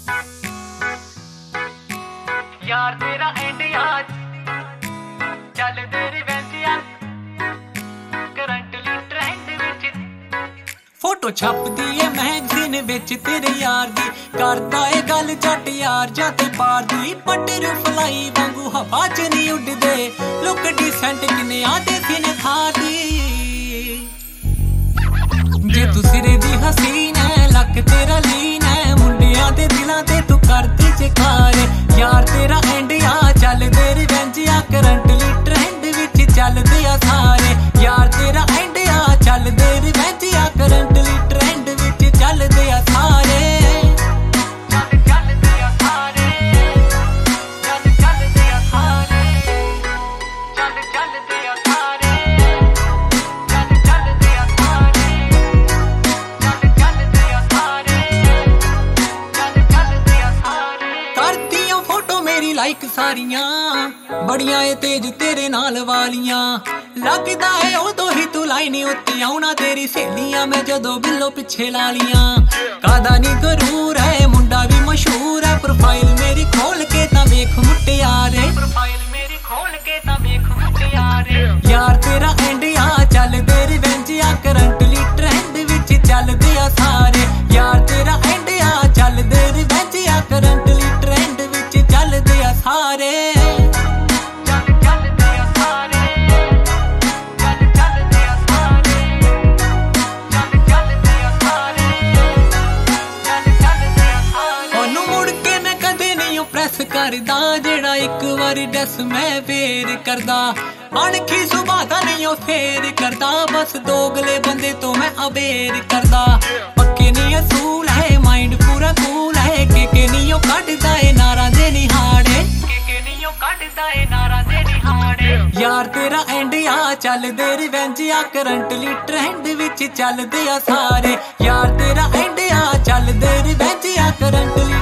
यार तेरा एंड आज चल तेरी वैंसिया करंटली ट्रेंड विच फोटो छपदी है मैगजीन विच तेरे यार दी करदा है गल जट यार जाते पार दी बटरफ्लाई वांगू हवा च नहीं उड़दे लुक डिसेंट किने आदे किने था दी जे तू सिरे दी हसीन है लक तेरा लीन है मुंडियां दे दिलां ते तू करदी चिकारे यार तेरा एंड आ चल तेरी वेंजिया करंटली ट्रेंड विच चलदे आ सारे यार तेरा एंड आ चल तेरी वेंजिया करंटली ट्रेंड विच चलदे आ सारे लाइक सारियां बड़ियां ए तेज तेरे नाल वालियां लगदा है उदों ही तू लाइनी उत्ते आउणा तेरी सहेलियां मैं जदों बिल्लो पिछे ला लियां कादा नी गरूर है मुंडा भी मशहूर है प्रोफाइल मेरी खोल के तां वेख मुटियारे प्रोफाइल मेरी खोल के तां वेख मुटियारे यार तेरा एंड आ चल तेरी वेंजिया करंटली ट्रेंड विच चलदे आ सारे यार तेरा एंड आ चल तेरी वेंजिया करंटली ट्रेंड विच चलदे आ सारे करदा जेड़ा एक बारी डस मैं फेर करदा अणखी सुबह दा नहीं ओ फेर करदा बस दोगले बंदे तो मैं अबेर करदा पक्के नहीं असूल है माइंड पूरा कूल है के नहीं ओ कटदा ए नारा दे निहाड़े के नहीं ओ कटदा ए नारा दे निहाड़े यार तेरा एंड आ चल तेरी वेंजिया करंटली ट्रेंड विच चलदे आ सारे यार तेरा एंड आ चल तेरी वेंजिया करंटली